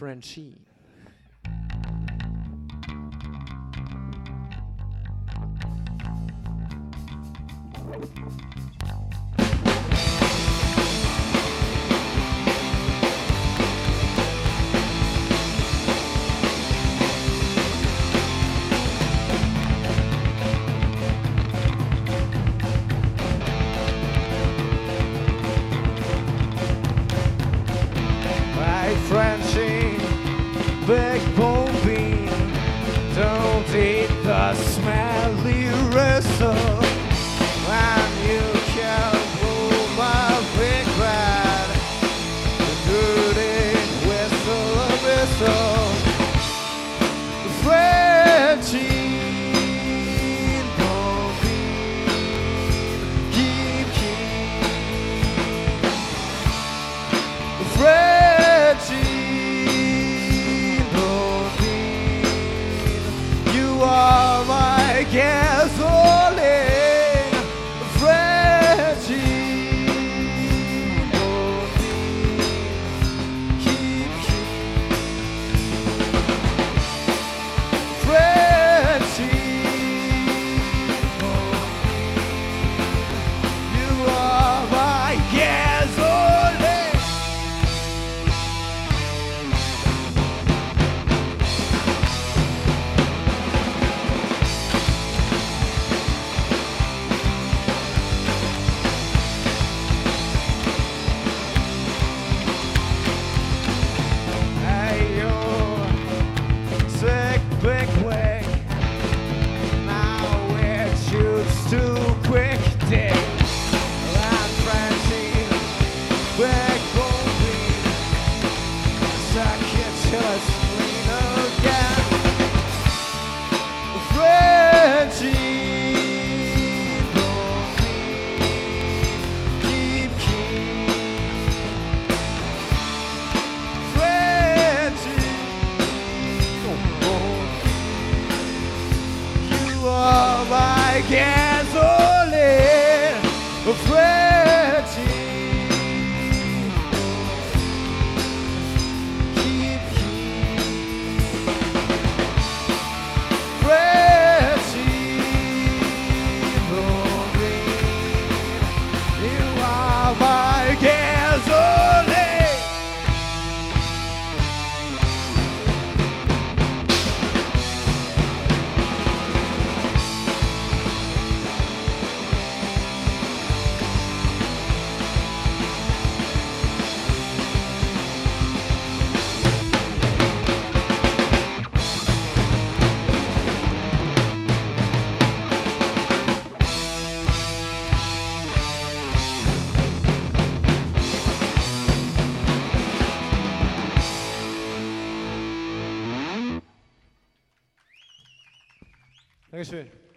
Frenchie. Frenchie, big bone bean, don't eat the smelly whistle. And you can pull my big rat, the dirty whistle. Frenchie, bone bean, keep. You are my gasoline, Frenchie. Keep Frenchie. You are my gasoline. Big way. Now it shoots too quick, dick. And Frenchie, big bone bean, suck it till it's clean again. Frenchie, bone bean, keep. Frenchie, you are my gasoline, Frenchie. Keep Frenchie, you are my gasoline. Dankeschön.